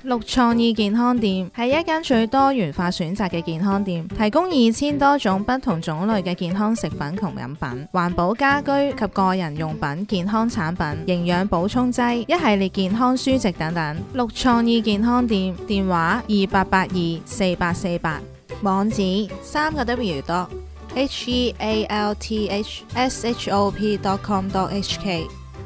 綠創意健康店係一間最多元化選擇嘅健康店，提供2000多種不同種類嘅健康食品同飲品、環保家居及個人用品、健康產品、營養補充劑、一系列健康書籍等等。綠創意健康店電話28824848，網址3個W.healthshop.com.hk。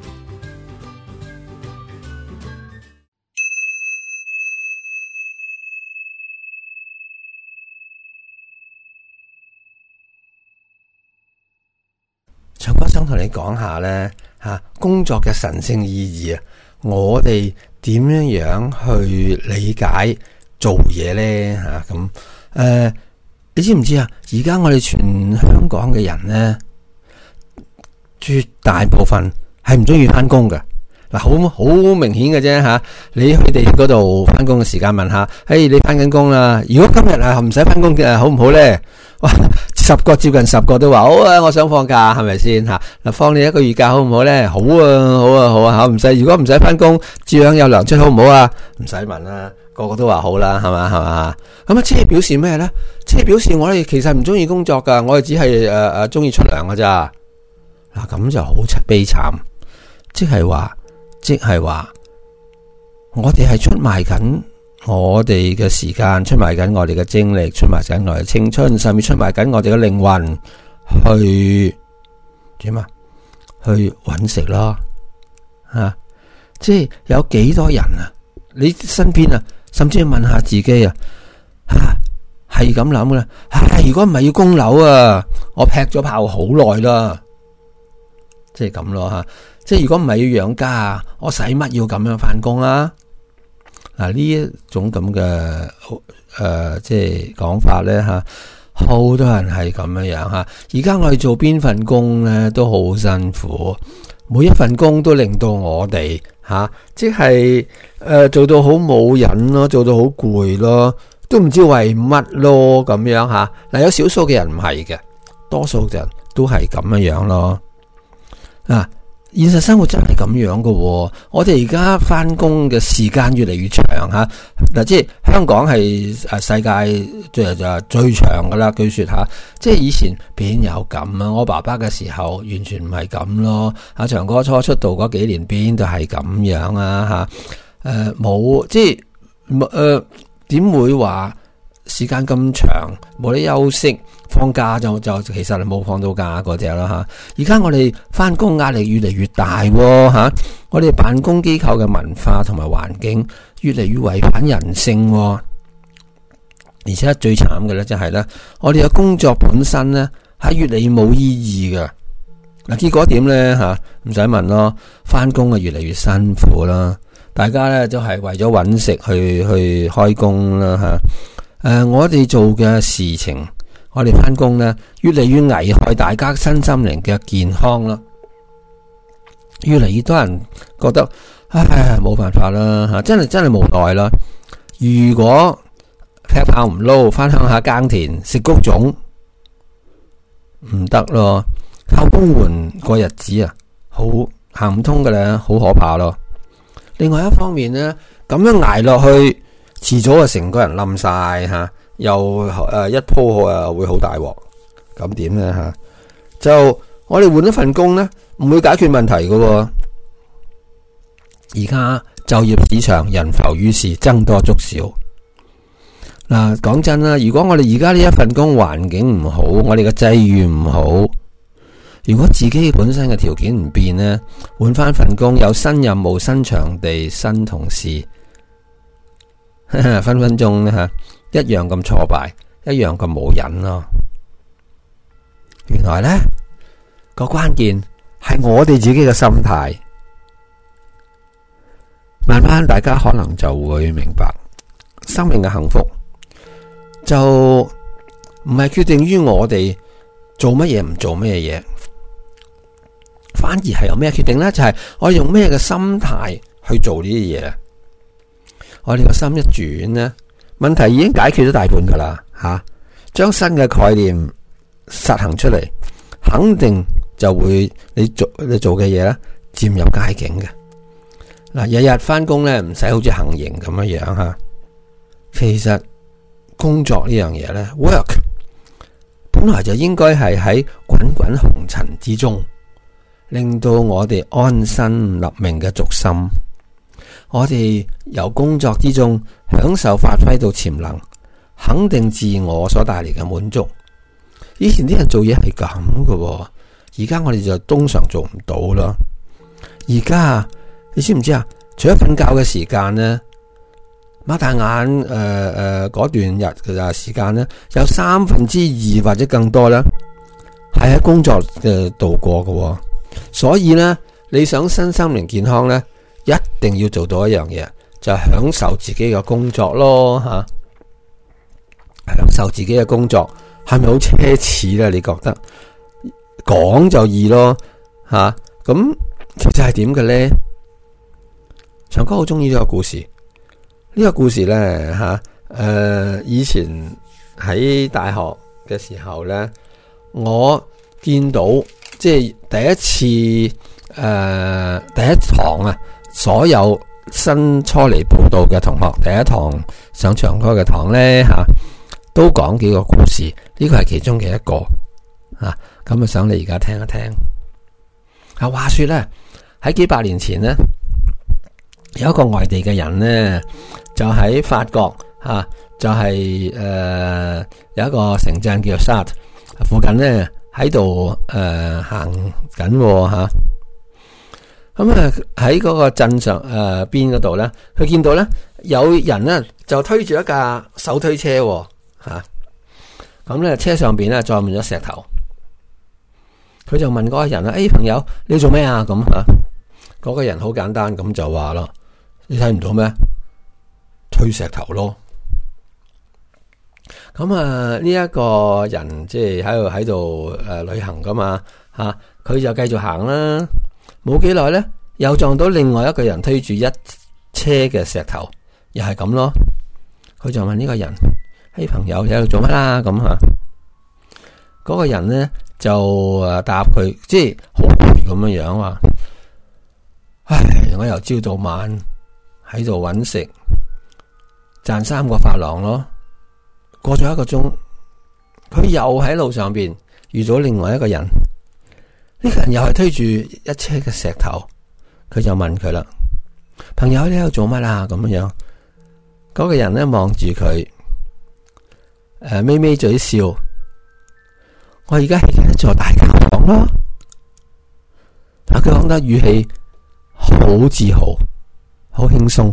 長哥想同你講下呢工作嘅神聖意義啊！我哋點樣去理解做嘢呢？咁你知唔知啊？而家我哋全香港嘅人呢，絕大部分係唔中意翻工嘅。嗱，好明顯嘅啫吓。你去地鐵嗰度翻工嘅時間問下，你翻緊工啦？如果今日唔使翻工嘅，好唔好呢？哇接近十個都話好啊，我想放假，係咪先吓？嗱，放你1個月假好唔好呢？好啊，唔使。如果唔使翻工，照樣有糧出，好唔好啊？唔使問啦，個個都話好啦，係嘛？咁即係表示咩呢？即係表示我哋其實唔中意工作噶，我哋只係中意出糧噶咋。嗱，咁就好悲慘，即係話我哋係出賣緊我哋嘅時間，出賣緊我哋嘅精力，出賣緊我哋嘅青春，甚至出賣緊我哋嘅靈魂去點啊？去搵食咯，即係有幾多人啊？你身邊啊，甚至要問下自己啊，係咁諗啦。如果唔係要供樓啊，我劈咗炮好耐啦，即係咁咯吓。即係如果唔係要養家啊，我使乜要咁樣返工啊？嗱，呢一種咁嘅即係講法咧吓，好多人係咁樣吓。而家我哋做邊份工咧都好辛苦，每一份工都令到我哋即係做到好冇癮咯，做到好攰咯，都唔知為乜咯咁樣吓。嗱，有少數嘅人唔係嘅，多數人都係咁樣咯。現實生活真係咁樣嘅，我哋而家翻工嘅時間越嚟越長吓。嗱，即係香港係世界最長噶啦，據說吓。即係以前邊有咁啊？我爸爸嘅時候完全唔係咁咯。長哥初出道嗰幾年邊度係咁樣啊？冇，即係點會話時間咁長冇得休息？放假就其實係冇放到假嗰隻啦吓。而家我哋翻工壓力越嚟越大吓，我哋辦公機構嘅文化同埋環境越嚟越違反人性，而且最慘嘅咧就係咧，我哋嘅工作本身咧係越嚟越冇意義嘅。嗱，結果點咧吓？唔使問咯，翻工啊越嚟越辛苦啦，大家咧都係為咗搵食去開工啦吓。我哋做嘅事情。我哋翻工咧，越嚟越危害大家身心靈嘅健康啦。越嚟越多人覺得，冇辦法啦吓，真係無奈啦。如果劈炮唔撈，翻鄉下耕田食穀種，唔得咯。靠公援過日子啊，好行唔通嘅咧，好可怕咯。另外一方面咧，咁樣挨落去，遲早啊成個人冧晒吓。又一鋪會好大鑊，咁點咧吓？就我哋換一份工咧，唔會解決問題嘅。而家就業市場人浮於事，僧多粥少。嗱，講真啦，如果我哋而家呢一份工環境唔好，我哋嘅際遇唔好，如果自己本身嘅條件唔變咧，換翻份工，有新任務、新場地、新同事，分分鐘咧吓。一樣咁挫敗，一樣咁冇癮咯。原來呢個關鍵係我哋自己嘅心態。慢慢大家可能就會明白，生命嘅幸福就唔係決定於我哋做乜嘢唔做乜嘢，反而係由咩決定呢？就係我哋用咩嘅心態去做呢啲嘢。我哋個心一轉呢，問題已經解決咗大半噶啦吓，將新嘅概念實行出嚟，肯定就會你做嘅嘢咧漸入佳境嘅。 嗱，日日翻工咧，唔使好似行刑咁樣樣吓。其實工作呢樣嘢咧 ，work 本來就應該係喺滾滾紅塵之中，令到我哋安身立命嘅軸心。我哋由工作之中享受發揮到潛能，肯定自我所帶嚟嘅滿足。以前啲人做嘢係咁嘅，而家我哋就通常做唔到啦。而家你知唔知啊？除咗瞓覺嘅時間呢，擘大眼嗰段日嘅時間呢，有2/3或者更多啦，係喺工作嘅度過嘅。所以呢，你想身心靈健康呢，一定要做到一樣嘢，就係享受自己嘅工作咯吓。享受自己嘅工作係咪好奢侈呢？你覺得講就易咯吓，咁其實係點嘅呢？長哥好中意呢個故事，呢個故事呢吓，以前喺大學嘅時候呢，我見到即係第一堂啊，所有新初嚟報到嘅同學，第一堂上長哥嘅堂呢吓，都講幾個故事，呢個係其中嘅一個啊，咁啊想你而家聽一聽。啊，話說呢，喺幾百年前呢，有一個外地嘅人呢，就喺法國吓，就係有一個城鎮叫做 Sarthe 附近呢，喺度行緊吓。咁啊喺嗰個鎮上邊嗰度咧，佢見到咧有人咧就推住一架手推車吓，咁咧車上邊咧載滿咗石頭。佢就問嗰個人啦：朋友，你做咩啊？咁吓，嗰個人好簡單咁就話咯：你睇唔到咩？推石頭咯。咁啊呢一個人即係喺度旅行噶嘛吓，佢就繼續行啦。冇幾耐咧，又撞到另外一個人推住一車嘅石頭，又係咁咯。佢就問呢個人：朋友，你喺度做乜啦？咁吓，嗰個人咧就答佢，即係好攰咁樣樣話：唉，我由朝到晚喺度搵食，賺3個法郎咯。過咗1個鐘，佢又喺路上邊遇到另外一個人。呢個人又係推住一車嘅石頭，佢就問佢啦：朋友，你喺度做乜啊？咁樣，嗰個人咧望住佢，咪咪嘴笑。我而家喺緊一座大教堂咯。但佢講得語氣好自豪，好輕鬆。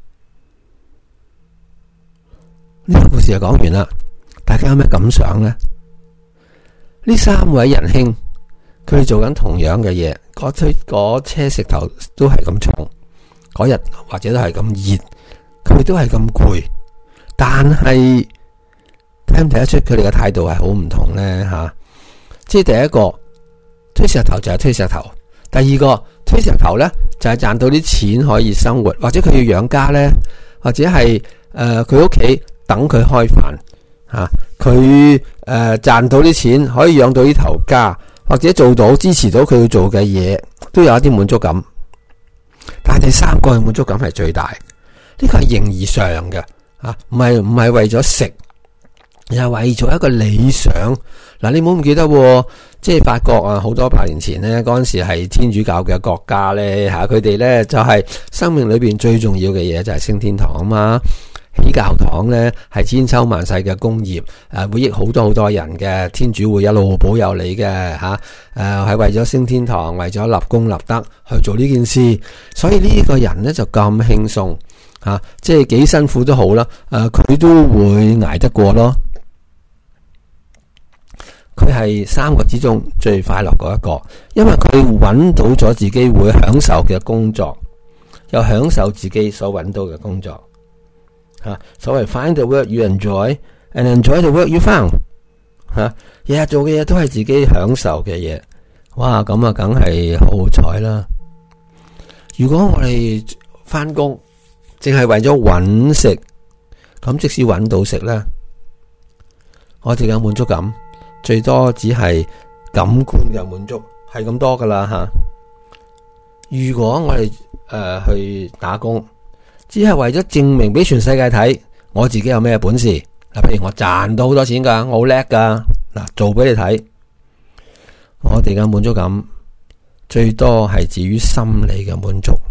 呢個故事就講完啦，大家有咩感想呢？呢3位仁兄，佢哋做緊同樣嘅嘢，嗰車石頭都係咁重，嗰日或者都係咁熱，佢哋都係咁攰，但係睇唔睇得出佢哋嘅態度係好唔同呢？吓？即係第一個推石頭就係推石頭，第二個推石頭呢就係賺到啲錢可以生活，或者佢要養家呢，或者係佢屋企等佢開飯吓，佢賺到啲錢可以養到呢頭家，或者做到支持到佢要做嘅嘢，都有一啲滿足感。但係第3個嘅滿足感係最大，呢個係形而上嘅啊，唔係為咗食，而係為咗一個理想。嗱，你唔好唔記得，即係法國啊，好多百年前呢，嗰陣時係天主教嘅國家咧吓，佢哋咧就係生命裏邊最重要嘅嘢就係升天堂啊嘛。起教堂咧係千秋萬世嘅功業，會益好多好多人嘅，天主會一路保佑你嘅吓，係為咗升天堂，為咗立功立德去做呢件事，所以呢個人咧就咁輕鬆吓，即係幾辛苦都好啦，佢都會捱得過咯。佢係3個之中最快樂嗰一個，因為佢揾到咗自己會享受嘅工作，又享受自己所揾到嘅工作。所謂 find the work you enjoy and enjoy the work you found。日日做嘅嘢都係自己享受嘅嘢，哇！咁啊，梗係好彩啦。如果我哋翻工淨係為咗揾食，咁即使揾到食咧，我哋嘅滿足感最多只係感官嘅滿足，係咁多噶啦吓。如果我哋去打工，只係為咗證明俾全世界睇我自己有咩本事。嗱，譬如我賺到好多錢噶，我好叻噶，嗱，做俾你睇。我哋嘅滿足感最多係至於心理嘅滿足。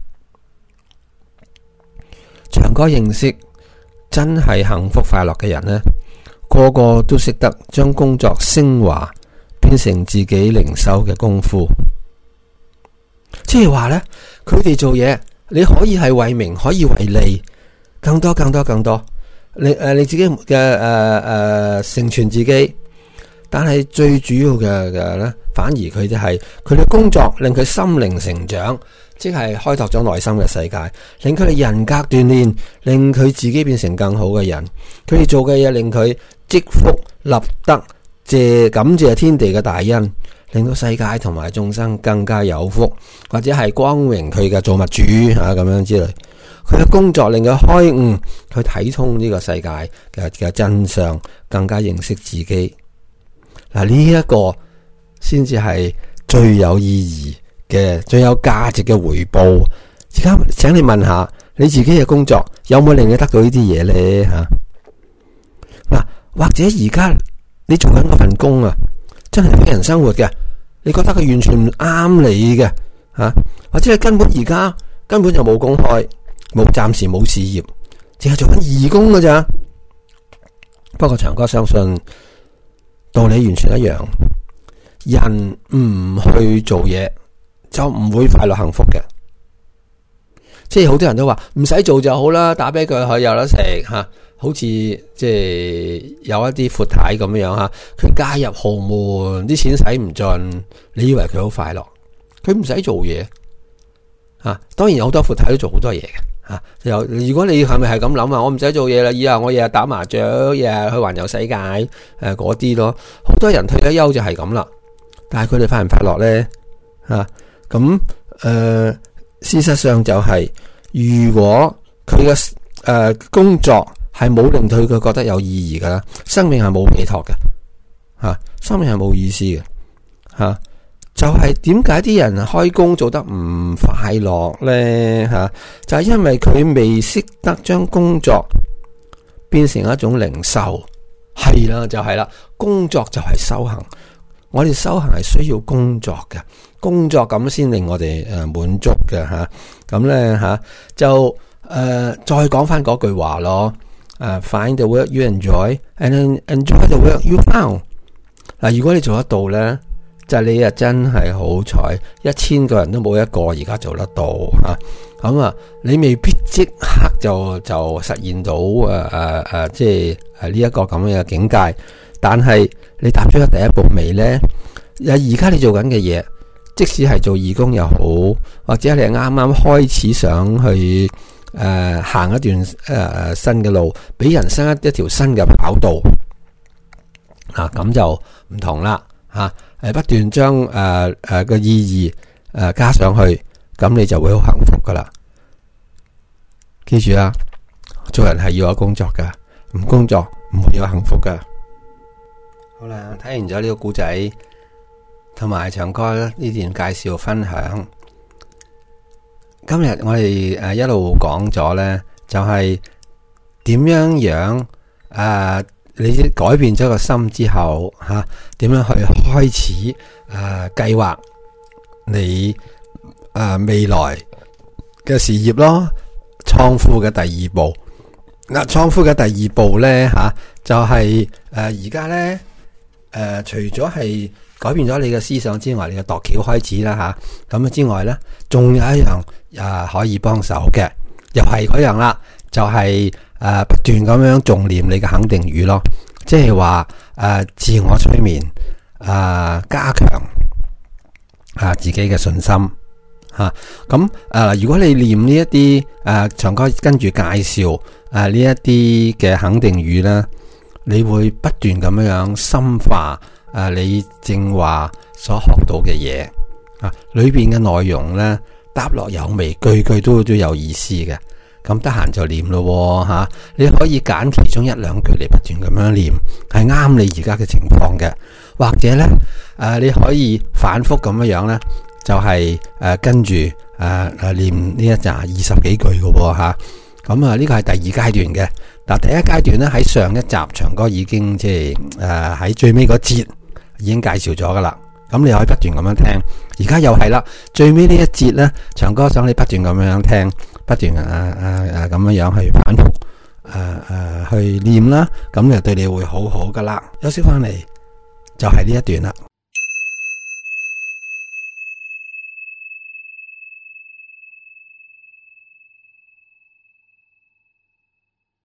長哥認識真係幸福快樂嘅人呢，個個都識得將工作升華，變成自己靈修嘅功夫。即係話呢，佢哋做嘢，你可以係為名，可以為利，更多。你自己嘅成全自己，但係最主要嘅咧，反而佢哋係佢嘅工作令佢心靈成長，即係開拓咗內心嘅世界，令佢哋人格鍛煉，令佢自己變成更好嘅人。佢哋做嘅嘢令佢積福立德，感謝天地嘅大恩，令到世界同埋眾生更加有福，或者係光榮佢嘅造物主咁樣之類。佢嘅工作令佢開悟，佢睇通呢個世界嘅真相，更加認識自己。嗱，呢一個先至係最有意義嘅、最有價值嘅回報。而家請你問下你自己嘅工作有冇令你得到呢啲嘢呢？嗱，或者而家你做緊嗰份工啊，真係俾人生活嘅，你覺得佢完全唔啱你嘅或者係根本就冇公開。暫時冇事業，淨係做緊義工㗎咋。不過長哥相信道理完全一樣，人唔去做嘢就唔會快樂幸福嘅。即係好多人都話唔使做就好啦，打俾佢有得食好似即係有一啲闊太咁樣佢加入豪門，啲錢使唔盡，你以為佢好快樂？佢唔使做嘢當然有好多闊太都做好多嘢嘅。如果你係咪係咁諗我唔使做嘢啦，以後我日日打麻雀，日日去環遊世界，嗰啲咯。好多人退咗休就係咁啦，但係佢哋快唔快樂呢？事實上就係，如果佢嘅工作係冇令到佢覺得有意義噶啦，生命係冇寄託嘅，生命係冇意思嘅，就係點解啲人開工做得唔快樂呢？就係因為佢未識得將工作變成一種靈修。係啦，就係啦，工作就係修行。我哋修行係需要工作嘅，工作咁先令我哋滿足嘅咁呢就再講翻嗰句話咯。Find the work you enjoy and then enjoy the work you found。如果你做得到呢，就你真係好彩，1000個人都冇一個而家做得到你未必即刻就實現到即係呢一個咁樣嘅境界，但係你踏出咗第一步未呢？而家你做緊嘅嘢，即使係做義工又好，或者你係啱啱開始想去行一段新嘅路，俾人生一條新嘅跑道咁就唔同啦不斷將個意義加上去，咁你就會好幸福噶啦。記住啊，做人係要有工作噶，唔工作唔會有幸福噶。好啦，睇完咗呢個故仔同埋長哥呢段介紹分享，今日我哋一路講咗呢，就係點樣你改變咗個心之後點樣去開始計劃你未來嘅事業咯。創富嘅第二步，創富嘅第二步呢就係而家呢除咗係改變咗你嘅思想之外，你嘅度橋開始啦咁之外呢，仲有一樣可以幫手嘅，又係嗰樣啦，就係不斷咁樣重念你嘅肯定語咯，即係話自我催眠加強自己嘅信心如果你念呢一啲長哥跟住介紹呢一啲嘅肯定語呢，你會不斷咁樣深化你正話所學到嘅嘢裏邊嘅內容呢，答落有味，句句都有意思嘅。咁得閒就念咯你可以揀其中一兩句嚟不斷咁樣念，係啱你而家嘅情況嘅。或者呢你可以反覆咁樣呢， 就係跟住念呢一紮20幾句嘅喎嚇。咁啊呢個係第二階段嘅。嗱，第一階段咧喺上一集長哥已經即係喺最尾嗰節已經介紹咗噶啦。咁你可以不斷咁樣聽，而家又係啦，最尾呢一節咧，長哥想你不斷咁樣聽，不斷咁樣去反覆去念啦，咁就對你會好好噶啦。休息翻嚟就係呢一段啦。